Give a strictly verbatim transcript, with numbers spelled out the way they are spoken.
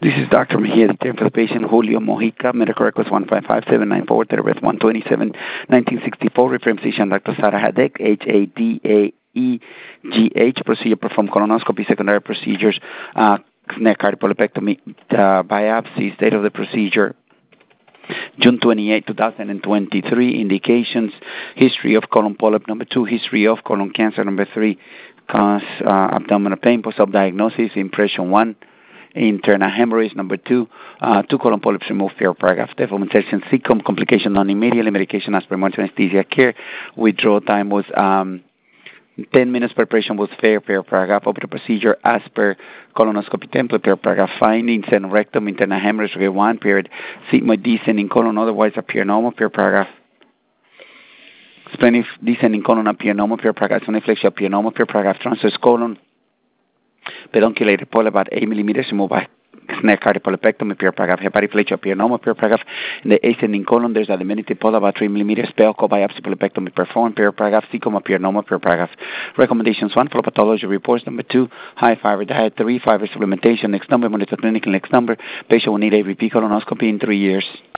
This is Doctor Mejia, the term for the patient, Julio Mojica. Medical records one five five seven nine four, date of birth one twenty-seven nineteen sixty-four. Reference physician, Doctor Sara Hadek, H A D A E G H. Procedure performed colonoscopy, secondary procedures, uh, neck cardiopulopectomy, uh, biopsies. Date of the procedure, June twenty-eighth, twenty twenty-three. Indications: history of colon polyp. Number two, history of colon cancer. Number three, cause uh, abdominal pain. Post-op diagnosis: impression one, internal hemorrhage. Number two, uh, two colon polyps removed, fair paragraph. Deformation, cecum, complication non immediately. Medication as per emergency anesthesia care. Withdrawal time was um, ten minutes. Preparation was fair, fair paragraph. Operative procedure as per colonoscopy template, fair paragraph. Findings: and rectum, internal hemorrhage, grade one, period. Sigmoid descending colon, otherwise appear normal, fair paragraph. Splenic descending colon appear normal, fair paragraph. Soniflexia appear normal, fair paragraph. Transverse colon, pedunculated polyp about eight millimeters, removed by neck cardiopulopectomy, fair paragraph. Hepatophagia appear normal, fair paragraph. In the ascending colon, there's a diminutive polyp about three millimeters. Pelco biopsy polypectomy performed, fair paragraph. Cecum appear normal, fair paragraph. Recommendations: one, follow pathology reports. Number two, high fiber diet. Three, fiber supplementation. Next number, monitor clinical. Next number, patient will need a repeat colonoscopy in three years.